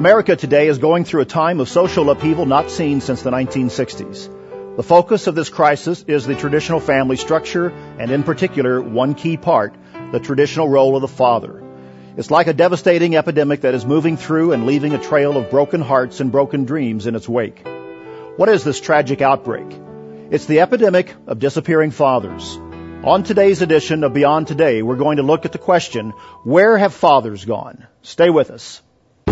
America today is going through a time of social upheaval not seen since the 1960s. The focus of this crisis is the traditional family structure, and in particular, one key part, the traditional role of the father. It's like a devastating epidemic that is moving through and leaving a trail of broken hearts and broken dreams in its wake. What is this tragic outbreak? It's the epidemic of disappearing fathers. On today's edition of Beyond Today, we're going to look at the question, where have fathers gone? Stay with us.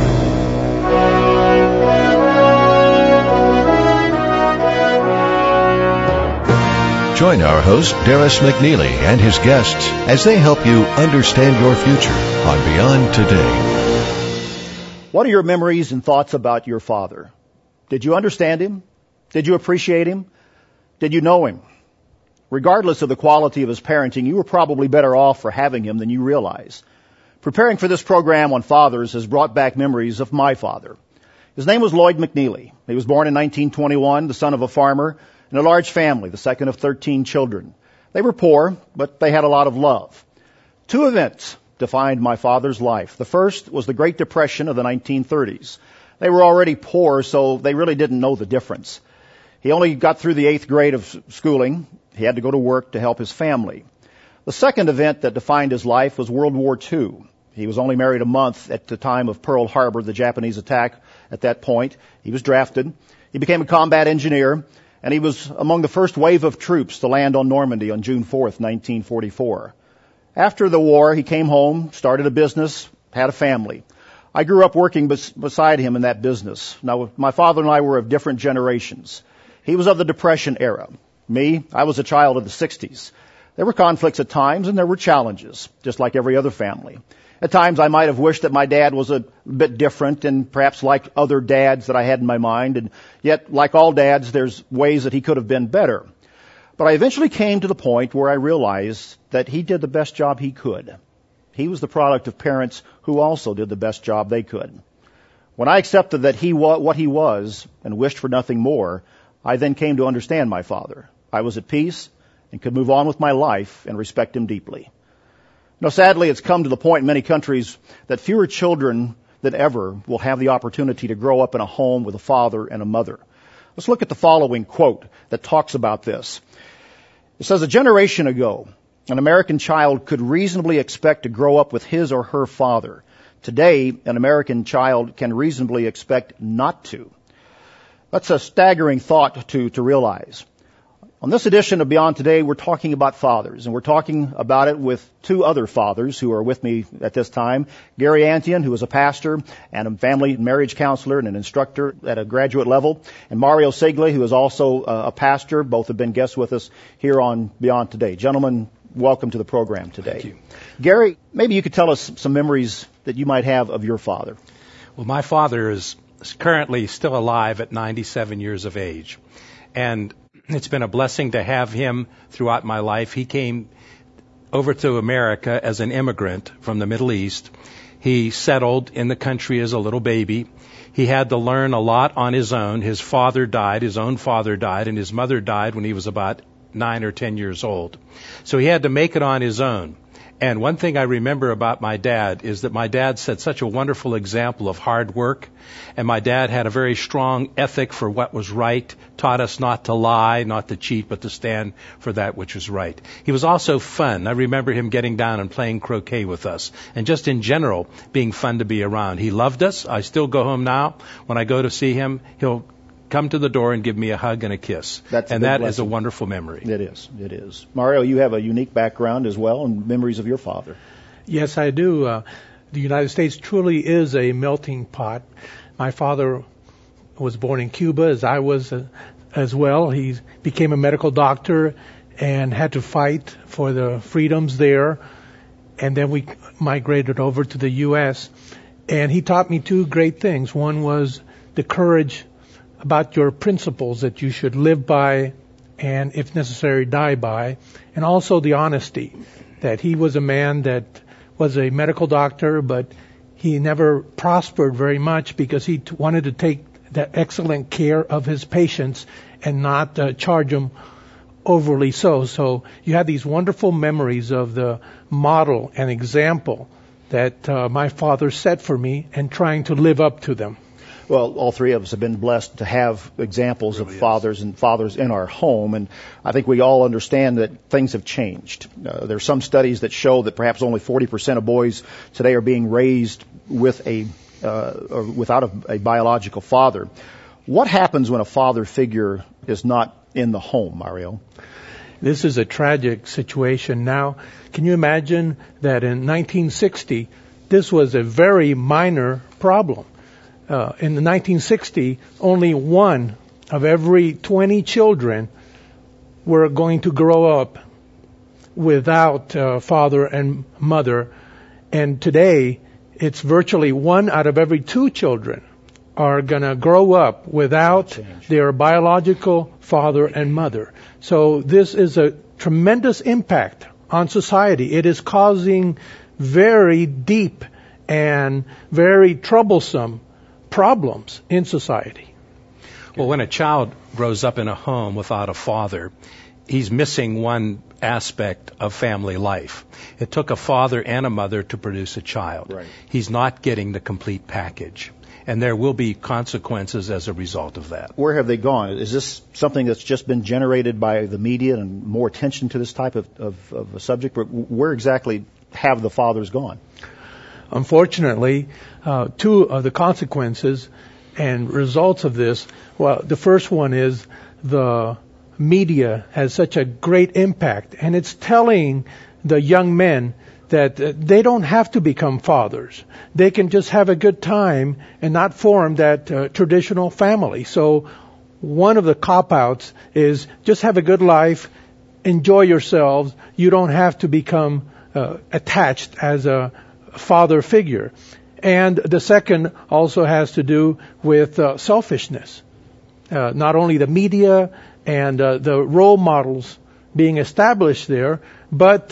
Join our host, Darris McNeely, and his guests as they help you understand your future on Beyond Today. What are your memories and thoughts about your father? Did you understand him? Did you appreciate him? Did you know him? Regardless of the quality of his parenting, you were probably better off for having him than you realize. Preparing for this program on fathers has brought back memories of my father. His name was Lloyd McNeely. He was born in 1921, the son of a farmer in a large family, the second of 13 children. They were poor, but they had a lot of love. Two events defined my father's life. The first was the Great Depression of the 1930s. They were already poor, so they really didn't know the difference. He only got through the 8th grade of schooling. He had to go to work to help his family. The second event that defined his life was World War II. He was only married a month at the time of Pearl Harbor, the Japanese attack at that point. He was drafted. He became a combat engineer, and he was among the first wave of troops to land on Normandy on June 4th, 1944. After the war, he came home, started a business, had a family. I grew up working beside him in that business. Now, my father and I were of different generations. He was of the Depression era. Me, I was a child of the 60s. There were conflicts at times, and there were challenges, just like every other family. At times, I might have wished that my dad was a bit different and perhaps like other dads that I had in my mind. And yet, like all dads, there's ways that he could have been better. But I eventually came to the point where I realized that he did the best job he could. He was the product of parents who also did the best job they could. When I accepted that he was what he was and wished for nothing more, I then came to understand my father. I was at peace and could move on with my life and respect him deeply. Now, sadly, it's come to the point in many countries that fewer children than ever will have the opportunity to grow up in a home with a father and a mother. Let's look at the following quote that talks about this. It says, a generation ago, an American child could reasonably expect to grow up with his or her father. Today, an American child can reasonably expect not to. That's a staggering thought to realize. On this edition of Beyond Today, we're talking about fathers, and we're talking about it with two other fathers who are with me at this time. Gary Antion, who is a pastor and a family marriage counselor and an instructor at a graduate level, and Mario Seglia, who is also a pastor. Both have been guests with us here on Beyond Today. Gentlemen, welcome to the program today. Thank you. Gary, maybe you could tell us some memories that you might have of your father. Well, my father is currently still alive at 97 years of age, and it's been a blessing to have him throughout my life. He came over to America as an immigrant from the Middle East. He settled in the country as a little baby. He had to learn a lot on his own. His father died, his own father died, and his mother died when he was about 9 or 10 years old. So he had to make it on his own. And one thing I remember about my dad is that my dad set such a wonderful example of hard work. And my dad had a very strong ethic for what was right, taught us not to lie, not to cheat, but to stand for that which was right. He was also fun. I remember him getting down and playing croquet with us. And just in general, being fun to be around. He loved us. I still go home now. When I go to see him, he'll come to the door and give me a hug and a kiss. And that is a wonderful memory. It is. It is. Mario, you have a unique background as well and memories of your father. Yes, I do. The United States truly is a melting pot. My father was born in Cuba, as I was as well. He became a medical doctor and had to fight for the freedoms there. And then we migrated over to the U.S. And he taught me two great things. One was the courage about your principles that you should live by and, if necessary, die by, and also the honesty, that he was a man that was a medical doctor, but he never prospered very much because he wanted to take that excellent care of his patients and not charge them overly so. So you have these wonderful memories of the model and example that my father set for me and trying to live up to them. Well, all three of us have been blessed to have examples of fathers and fathers in our home, and I think we all understand that things have changed. There are some studies that show that perhaps only 40% of boys today are being raised with or without a biological father. What happens when a father figure is not in the home, Mario? This is a tragic situation now. Can you imagine that in 1960, this was a very minor problem? In the 1960, only 1 of every 20 children were going to grow up without father and mother. And today, it's virtually 1 out of every 2 children are going to grow up without their biological father and mother. So this is a tremendous impact on society. It is causing very deep and very troublesome problems in society. Well, when a child grows up in a home without a father, he's missing one aspect of family life. It took a father and a mother to produce a child. Right. He's not getting the complete package. And there will be consequences as a result of that. Where have they gone? Is this something that's just been generated by the media and more attention to this type of a subject? Where exactly have the fathers gone? Unfortunately, 2 of the consequences and results of this, well, the first one is the media has such a great impact, and it's telling the young men that they don't have to become fathers. They can just have a good time and not form that traditional family. So one of the cop-outs is just have a good life, enjoy yourselves. You don't have to become attached as a father figure. And the second also has to do with selfishness. Not only the media and the role models being established there, but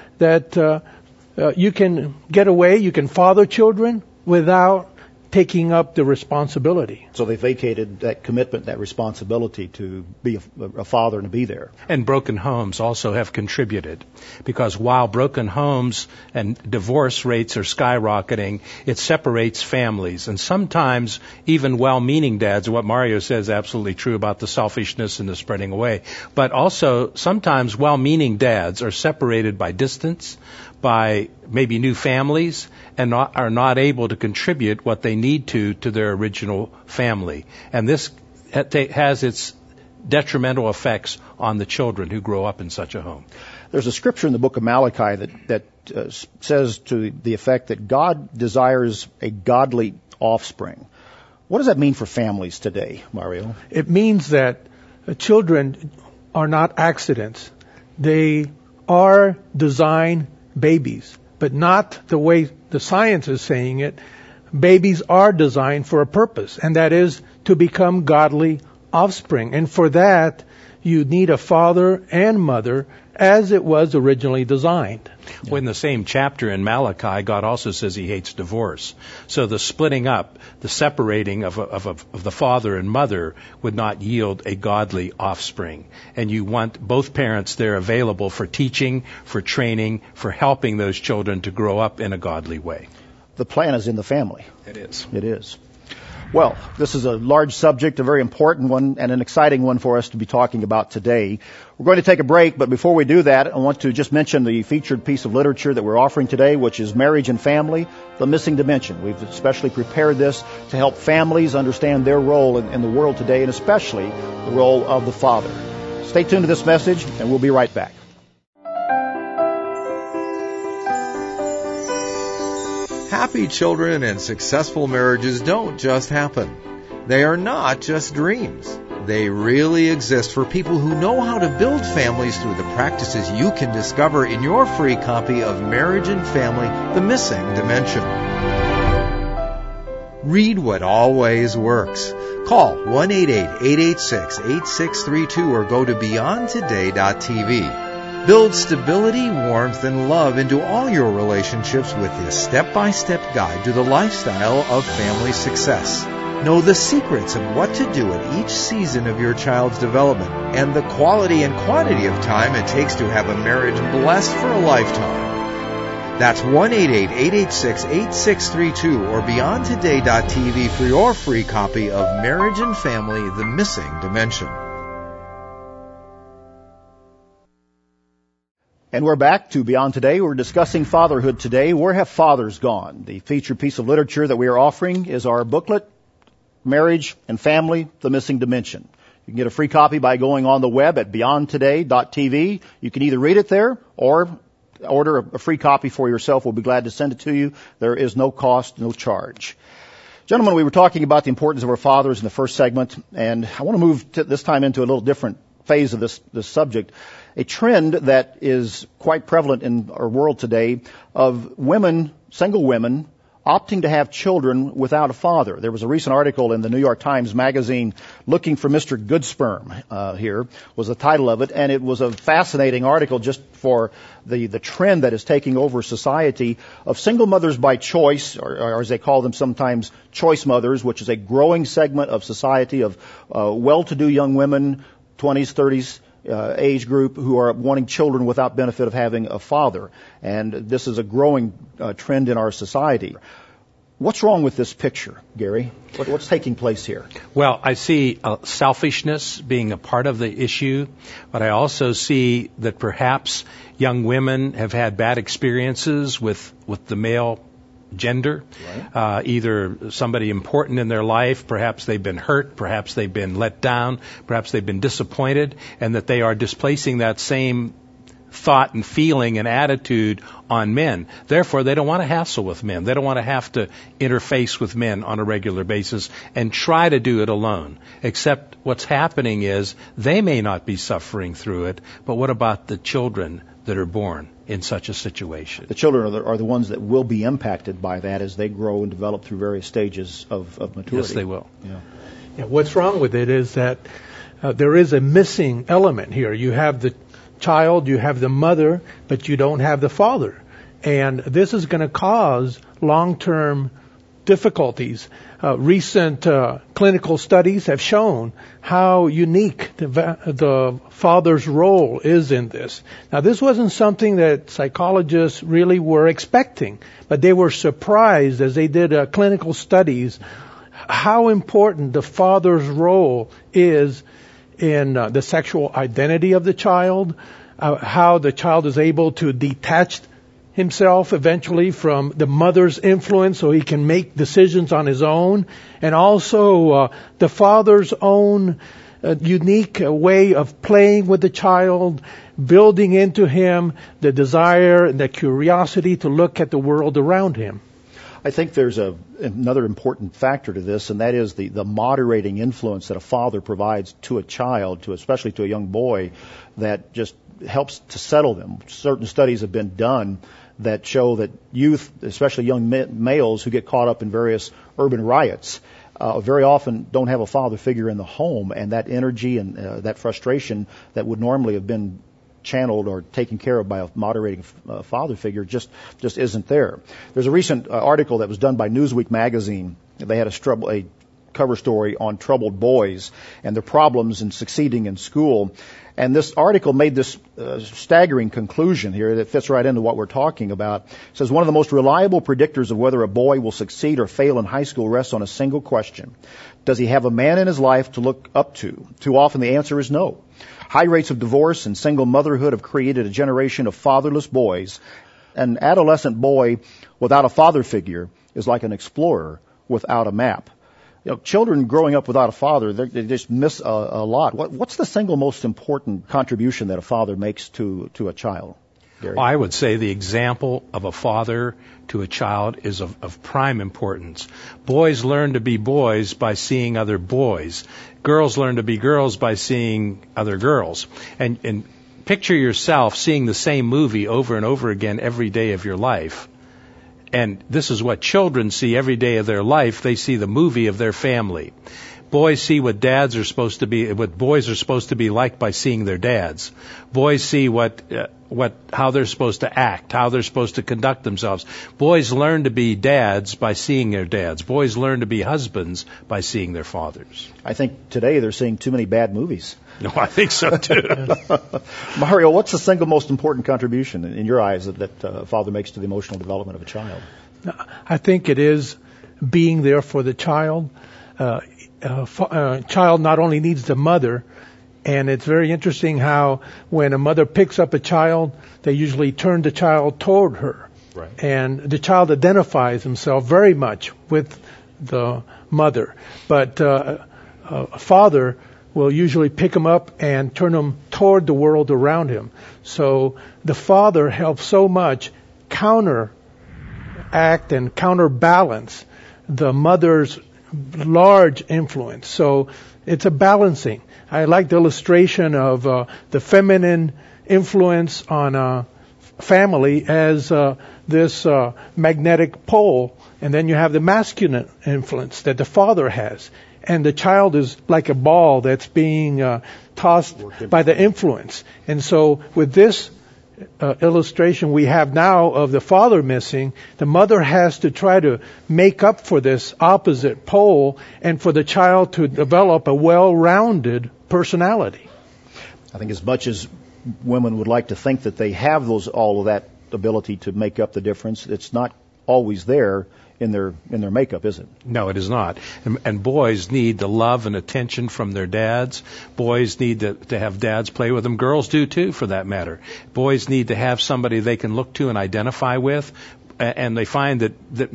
that you can get away, you can father children without taking up the responsibility. So they vacated that commitment, that responsibility to be a father and to be there. And broken homes also have contributed, because while broken homes and divorce rates are skyrocketing, it separates families. And sometimes even well-meaning dads, what Mario says is absolutely true about the selfishness and the spreading away, but also sometimes well-meaning dads are separated by distance, by maybe new families, and are not able to contribute what they need to their original family. And this has its detrimental effects on the children who grow up in such a home. There's a scripture in the book of Malachi that says to the effect that God desires a godly offspring. What does that mean for families today, Mario? It means that children are not accidents. They are designed babies, but not the way the science is saying it. Babies are designed for a purpose, and that is to become godly offspring. And for that, you need a father and mother as it was originally designed. Well, in the same chapter in Malachi, God also says he hates divorce. So the splitting up, the separating of the father and mother would not yield a godly offspring. And you want both parents there available for teaching, for training, for helping those children to grow up in a godly way. The plan is in the family. It is. It is. Well, this is a large subject, a very important one, and an exciting one for us to be talking about today. We're going to take a break, but before we do that, I want to just mention the featured piece of literature that we're offering today, which is Marriage and Family, The Missing Dimension. We've especially prepared this to help families understand their role in the world today, and especially the role of the father. Stay tuned to this message, and we'll be right back. Happy children and successful marriages don't just happen. They are not just dreams. They really exist for people who know how to build families through the practices you can discover in your free copy of Marriage and Family, The Missing Dimension. Read what always works. Call 1-888-886-8632 or go to beyondtoday.tv. Build stability, warmth, and love into all your relationships with this step-by-step guide to the lifestyle of family success. Know the secrets of what to do at each season of your child's development and the quality and quantity of time it takes to have a marriage blessed for a lifetime. That's 1-888-886-8632 or BeyondToday.tv for your free copy of Marriage and Family, The Missing Dimension. And we're back to Beyond Today. We're discussing fatherhood today. Where have fathers gone? The featured piece of literature that we are offering is our booklet, Marriage and Family, The Missing Dimension. You can get a free copy by going on the web at beyondtoday.tv. You can either read it there or order a free copy for yourself. We'll be glad to send it to you. There is no cost, no charge. Gentlemen, we were talking about the importance of our fathers in the first segment, and I want to move this time into a little different phase of this subject. A trend that is quite prevalent in our world today of women, single women, opting to have children without a father. There was a recent article in the New York Times Magazine, Looking for Mr. Good Sperm, here was the title of it, and it was a fascinating article just for the trend that is taking over society of single mothers by choice, or as they call them sometimes, choice mothers, which is a growing segment of society of well-to-do young women, 20s, 30s, age group who are wanting children without benefit of having a father. And this is a growing trend in our society. What's wrong with this picture, Gary? What's taking place here? Well, I see selfishness being a part of the issue, but I also see that perhaps young women have had bad experiences with the male gender, right. Either somebody important in their life, perhaps they've been hurt, perhaps they've been let down, perhaps they've been disappointed, and that they are displacing that same thought and feeling and attitude on men. Therefore, they don't want to hassle with men. They don't want to have to interface with men on a regular basis and try to do it alone. Except what's happening is they may not be suffering through it, but what about the children that are born in such a situation? The children are the ones that will be impacted by that as they grow and develop through various stages of maturity. Yes, they will. Yeah, what's wrong with it is that there is a missing element here. You have the child, you have the mother, but you don't have the father. And this is going to cause long-term difficulties. Recent clinical studies have shown how unique the father's role is in this. Now, this wasn't something that psychologists really were expecting, but they were surprised as they did clinical studies how important the father's role is in the sexual identity of the child, how the child is able to detach himself eventually from the mother's influence so he can make decisions on his own, and also the father's own unique way of playing with the child, building into him the desire and the curiosity to look at the world around him. I think there's another important factor to this, and that is the moderating influence that a father provides to a child, especially to a young boy, that just helps to settle them. Certain studies have been done that show that youth, especially young males who get caught up in various urban riots, very often don't have a father figure in the home, and that energy and that frustration that would normally have been channeled or taken care of by a moderating father figure just isn't there. There's a recent article that was done by Newsweek magazine. They had a cover story on troubled boys and their problems in succeeding in school. And this article made this staggering conclusion here that fits right into what we're talking about. It says, one of the most reliable predictors of whether a boy will succeed or fail in high school rests on a single question. Does he have a man in his life to look up to? Too often the answer is no. High rates of divorce and single motherhood have created a generation of fatherless boys. An adolescent boy without a father figure is like an explorer without a map. Children growing up without a father, they just miss a lot. What's the single most important contribution that a father makes to a child, Gary? I would say the example of a father to a child is of prime importance. Boys learn to be boys by seeing other boys. Girls learn to be girls by seeing other girls. And picture yourself seeing the same movie over and over again every day of your life. And this is what children see every day of their life. They see the movie of their family. Boys see what dads are supposed to be, what boys are supposed to be like by seeing their dads. Boys see how they're supposed to act, how they're supposed to conduct themselves. Boys learn to be dads by seeing their dads. Boys learn to be husbands by seeing their fathers. I think today they're seeing too many bad movies. No, I think so too. Mario, what's the single most important contribution in your eyes that a father makes to the emotional development of a child? I think it is being there for the child. Child not only needs the mother, and it's very interesting how when a mother picks up a child, they usually turn the child toward her. Right. And the child identifies himself very much with the mother. But a father will usually pick him up and turn him toward the world around him. So the father helps so much counteract and counterbalance the mother's large influence. So it's a balancing. I like the illustration of the feminine influence on a family as this magnetic pole, and then you have the masculine influence that the father has. And the child is like a ball that's being tossed by the influence. And so with this illustration we have now of the father missing, the mother has to try to make up for this opposite pole and for the child to develop a well-rounded personality. I think as much as women would like to think that they have all of that ability to make up the difference, it's not always there in their makeup, is it? No, it is not. And boys need the love and attention from their dads. Boys need to have dads play with them. Girls do too, for that matter. Boys need to have somebody they can look to and identify with. And they find that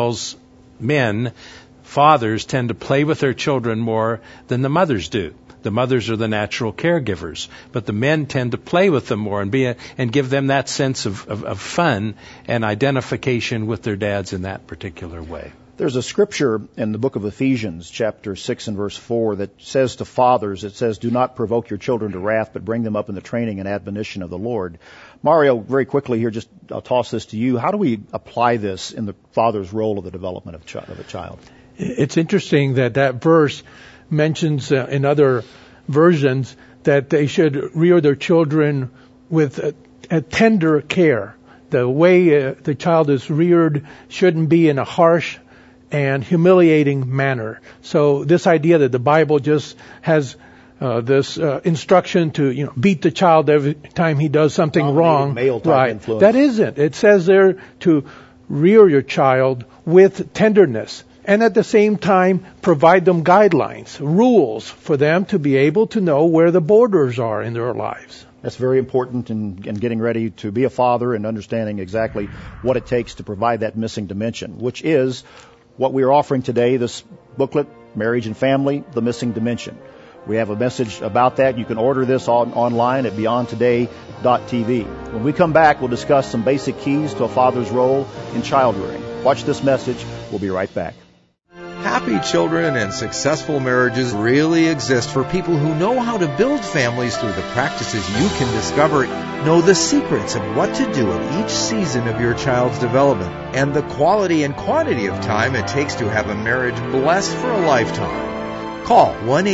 men, fathers, tend to play with their children more than the mothers do. The mothers are the natural caregivers, but the men tend to play with them more and give them that sense of fun and identification with their dads in that particular way. There's a scripture in the book of Ephesians, chapter 6 and verse 4, that says to fathers, it says, "Do not provoke your children to wrath, but bring them up in the training and admonition of the Lord." Mario, very quickly here, I'll toss this to you. How do we apply this in the father's role of the development of a child? It's interesting that verse mentions in other versions that they should rear their children with a tender care. The way the child is reared shouldn't be in a harsh and humiliating manner. So this idea that the Bible just has this instruction to beat the child every time he does something wrong, right? Influence. That isn't. It says there to rear your child with tenderness. And at the same time, provide them guidelines, rules for them to be able to know where the borders are in their lives. That's very important in getting ready to be a father and understanding exactly what it takes to provide that missing dimension, which is what we are offering today, this booklet, Marriage and Family, The Missing Dimension. We have a message about that. You can order this online at beyondtoday.tv. When we come back, we'll discuss some basic keys to a father's role in child rearing. Watch this message. We'll be right back. Happy children and successful marriages really exist for people who know how to build families through the practices you can discover. Know the secrets of what to do in each season of your child's development and the quality and quantity of time it takes to have a marriage blessed for a lifetime. Call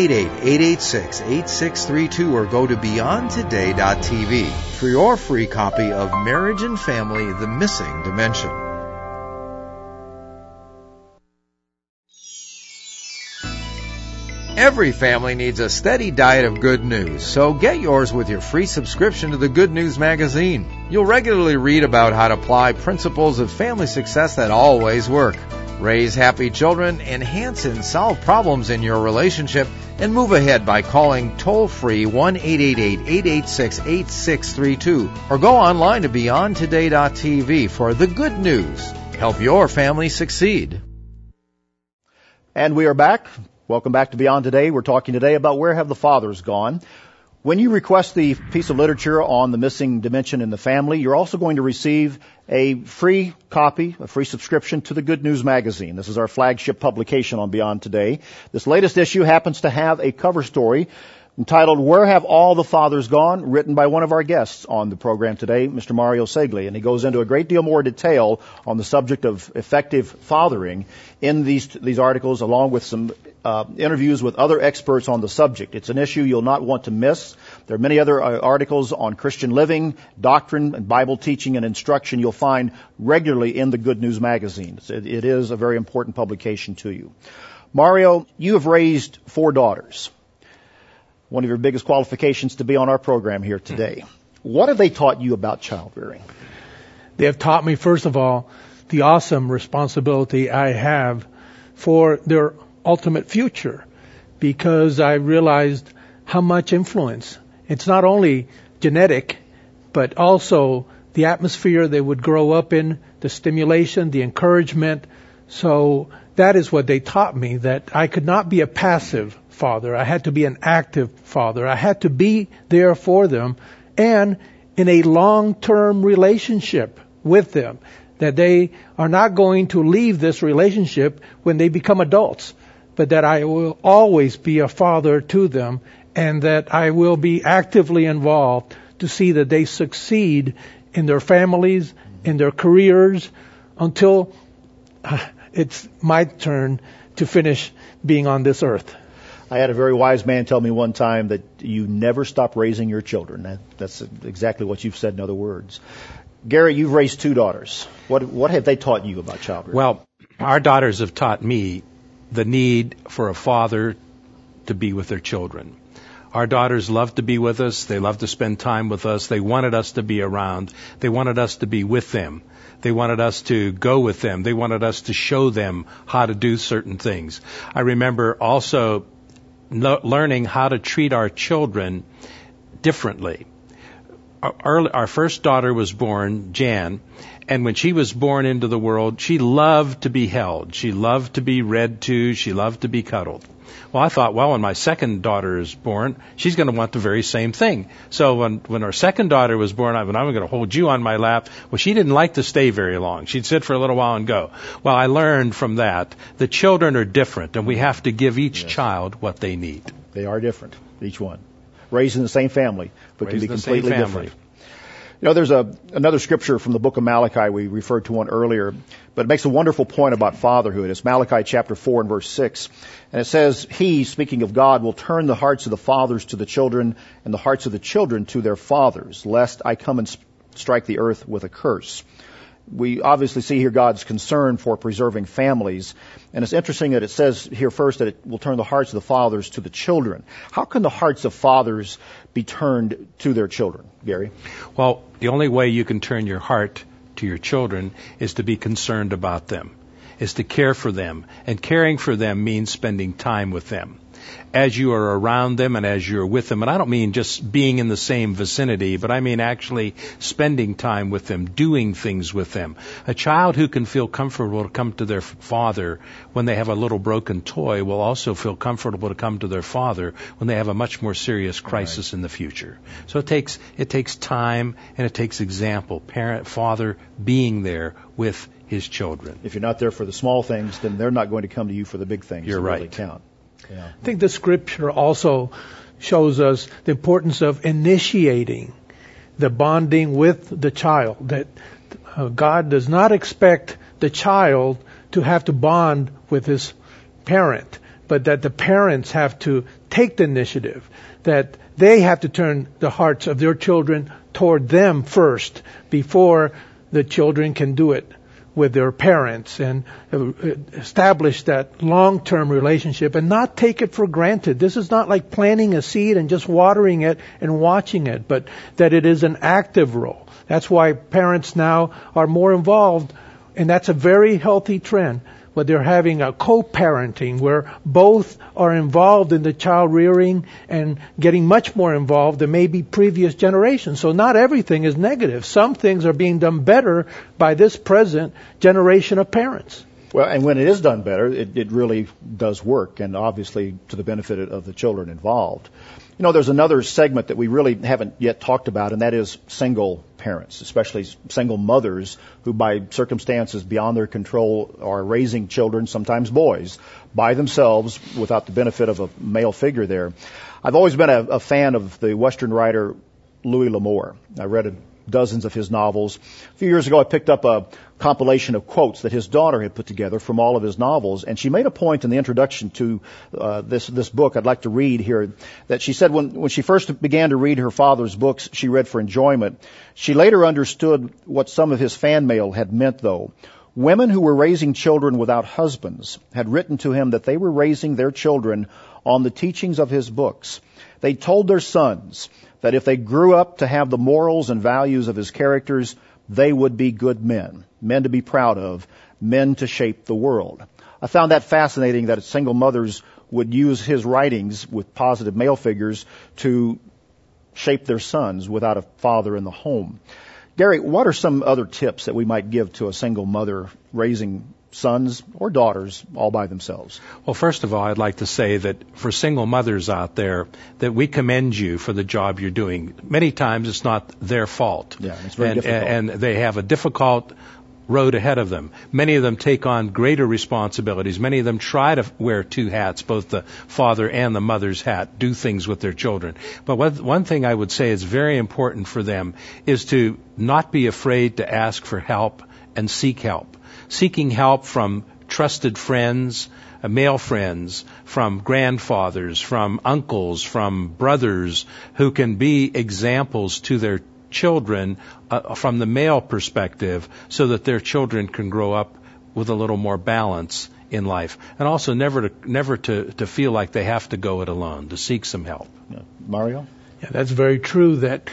1-888-886-8632 or go to beyondtoday.tv for your free copy of Marriage and Family, The Missing Dimension. Every family needs a steady diet of good news, so get yours with your free subscription to the Good News magazine. You'll regularly read about how to apply principles of family success that always work. Raise happy children, enhance and solve problems in your relationship, and move ahead by calling toll-free 1-888-886-8632 or go online to beyondtoday.tv for the good news. Help your family succeed. And we are back. Welcome back to Beyond Today. We're talking today about where have the fathers gone. When you request the piece of literature on the missing dimension in the family, you're also going to receive a free copy, a free subscription to the Good News magazine. This is our flagship publication on Beyond Today. This latest issue happens to have a cover story entitled, Where Have All the Fathers Gone?, written by one of our guests on the program today, Mr. Mario Segli. And he goes into a great deal more detail on the subject of effective fathering in these articles, along with some interviews with other experts on the subject. It's an issue you'll not want to miss. There are many other articles on Christian living, doctrine, and Bible teaching and instruction you'll find regularly in the Good News magazine. It is a very important publication to you. Mario, you have raised 4 daughters. One of your biggest qualifications to be on our program here today. What have they taught you about child rearing? They have taught me, first of all, the awesome responsibility I have for their ultimate future, because I realized how much influence. It's not only genetic, but also the atmosphere they would grow up in, the stimulation, the encouragement. So that is what they taught me, that I could not be a passive father. I had to be an active father. I had to be there for them and in a long-term relationship with them, that they are not going to leave this relationship when they become adults, but that I will always be a father to them, and that I will be actively involved to see that they succeed in their families, in their careers, until it's my turn to finish being on this earth. I had a very wise man tell me one time that you never stop raising your children. That's exactly what you've said in other words. Gary, you've raised 2 daughters. What have they taught you about child rearing? Well, our daughters have taught me the need for a father to be with their children. Our daughters love to be with us. They love to spend time with us. They wanted us to be around. They wanted us to be with them. They wanted us to go with them. They wanted us to show them how to do certain things. I remember also learning how to treat our children differently. Our first daughter was born, Jan, and when she was born into the world, she loved to be held. She loved to be read to. She loved to be cuddled. Well, I thought, when my second daughter is born, she's going to want the very same thing. So when our second daughter was born, I'm going to hold you on my lap. Well, she didn't like to stay very long. She'd sit for a little while and go. Well, I learned from that. The children are different, and we have to give each child what they need. They are different, each one. Raised in the same family, but can be completely different. You know, there's another scripture from the book of Malachi. We referred to one earlier, but it makes a wonderful point about fatherhood. It's Malachi chapter 4 and verse 6. And it says, He, speaking of God, will turn the hearts of the fathers to the children and the hearts of the children to their fathers, lest I come and strike the earth with a curse. We obviously see here God's concern for preserving families. And it's interesting that it says here first that it will turn the hearts of the fathers to the children. How can the hearts of fathers be turned to their children, Gary? Well, the only way you can turn your heart to your children is to be concerned about them, is to care for them. And caring for them means spending time with them. As you are around them and as you're with them, and I don't mean just being in the same vicinity, but I mean actually spending time with them, doing things with them. A child who can feel comfortable to come to their father when they have a little broken toy will also feel comfortable to come to their father when they have a much more serious crisis in the future. So it takes time and it takes example, father being there with his children. If you're not there for the small things, then they're not going to come to you for the big things. You're right. Really count. Yeah. I think the scripture also shows us the importance of initiating the bonding with the child, that God does not expect the child to have to bond with his parent, but that the parents have to take the initiative, that they have to turn the hearts of their children toward them first before the children can do it with their parents, and establish that long-term relationship and not take it for granted. This is not like planting a seed and just watering it and watching it, but that it is an active role. That's why parents now are more involved, and that's a very healthy trend. But they're having a co-parenting where both are involved in the child rearing and getting much more involved than maybe previous generations. So not everything is negative. Some things are being done better by this present generation of parents. Well, and when it is done better, it really does work, and obviously to the benefit of the children involved. You know, there's another segment that we really haven't yet talked about, and that is single parents, especially single mothers who by circumstances beyond their control are raising children, sometimes boys, by themselves without the benefit of a male figure there. I've always been a fan of the Western writer Louis L'Amour. I read dozens of his novels. A few years ago, I picked up a compilation of quotes that his daughter had put together from all of his novels, and she made a point in the introduction to this book I'd like to read here, that she said when she first began to read her father's books, she read for enjoyment. She later understood what some of his fan mail had meant, though. Women who were raising children without husbands had written to him that they were raising their children on the teachings of his books. They told their sons that if they grew up to have the morals and values of his characters, they would be good men, men to be proud of, men to shape the world. I found that fascinating that single mothers would use his writings with positive male figures to shape their sons without a father in the home. Gary, what are some other tips that we might give to a single mother raising sons or daughters all by themselves? Well, first of all, I'd like to say that for single mothers out there, that we commend you for the job you're doing. Many times it's not their fault. Yeah, it's very difficult. And they have a difficult road ahead of them. Many of them take on greater responsibilities. Many of them try to wear two hats, both the father and the mother's hat, do things with their children. But one thing I would say is very important for them is to not be afraid to ask for help and seek help. Seeking help from trusted friends, male friends, from grandfathers, from uncles, from brothers, who can be examples to their children from the male perspective, so that their children can grow up with a little more balance in life. And also never to feel like they have to go it alone, to seek some help. Yeah. Mario? Yeah, that's very true, that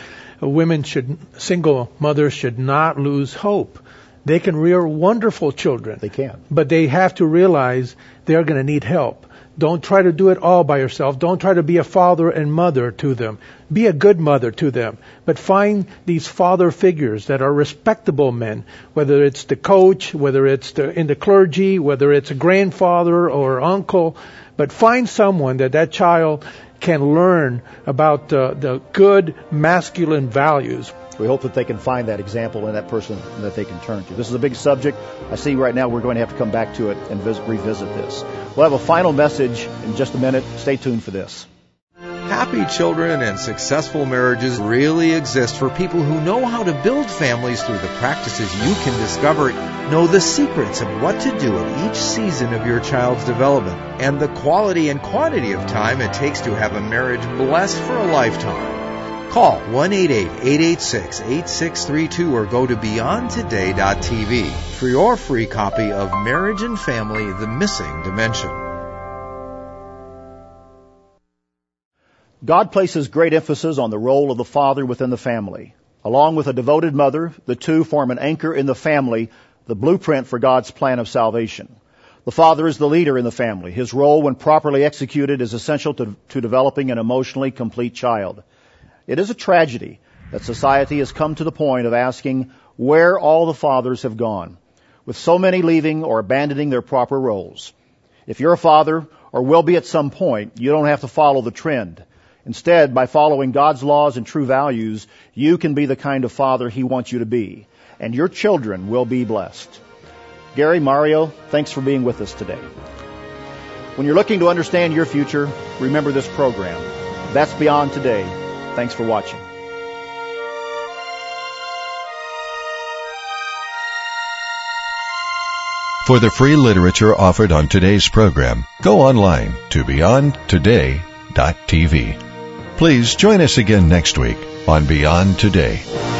single mothers should not lose hope. They can rear wonderful children. They can. But they have to realize they're going to need help. Don't try to do it all by yourself. Don't try to be a father and mother to them. Be a good mother to them. But find these father figures that are respectable men, whether it's the coach, whether it's in the clergy, whether it's a grandfather or uncle. But find someone that child can learn about the good masculine values. We hope that they can find that example in that person that they can turn to. This is a big subject. I see right now we're going to have to come back to it and revisit this. We'll have a final message in just a minute. Stay tuned for this. Happy children and successful marriages really exist for people who know how to build families through the practices you can discover, know the secrets of what to do at each season of your child's development, and the quality and quantity of time it takes to have a marriage blessed for a lifetime. Call 1-888-886-8632 or go to BeyondToday.tv for your free copy of Marriage and Family, The Missing Dimension. God places great emphasis on the role of the father within the family. Along with a devoted mother, the two form an anchor in the family, the blueprint for God's plan of salvation. The father is the leader in the family. His role, when properly executed, is essential to developing an emotionally complete child. It is a tragedy that society has come to the point of asking where all the fathers have gone, with so many leaving or abandoning their proper roles. If you're a father, or will be at some point, you don't have to follow the trend. Instead, by following God's laws and true values, you can be the kind of father He wants you to be, and your children will be blessed. Gary, Mario, thanks for being with us today. When you're looking to understand your future, remember this program. That's Beyond Today. Thanks for watching. For the free literature offered on today's program, go online to BeyondToday.tv. Please join us again next week on Beyond Today.